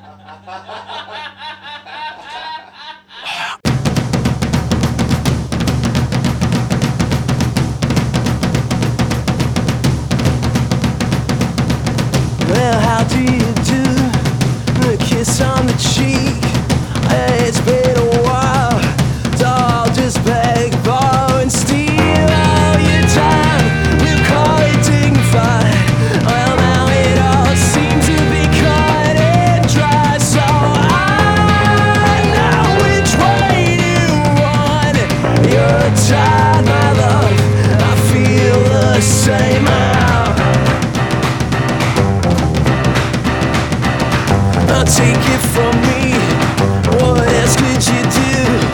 Well, how do you do? The kiss on the cheek. It's been a while. Doll, just beg, borrow, and steal all your time. We'll call it dignified. Well, now it all seems to be cut and dry. So I know which way you want. You're tired, my love. I feel the same. Take it from me, what else could you do?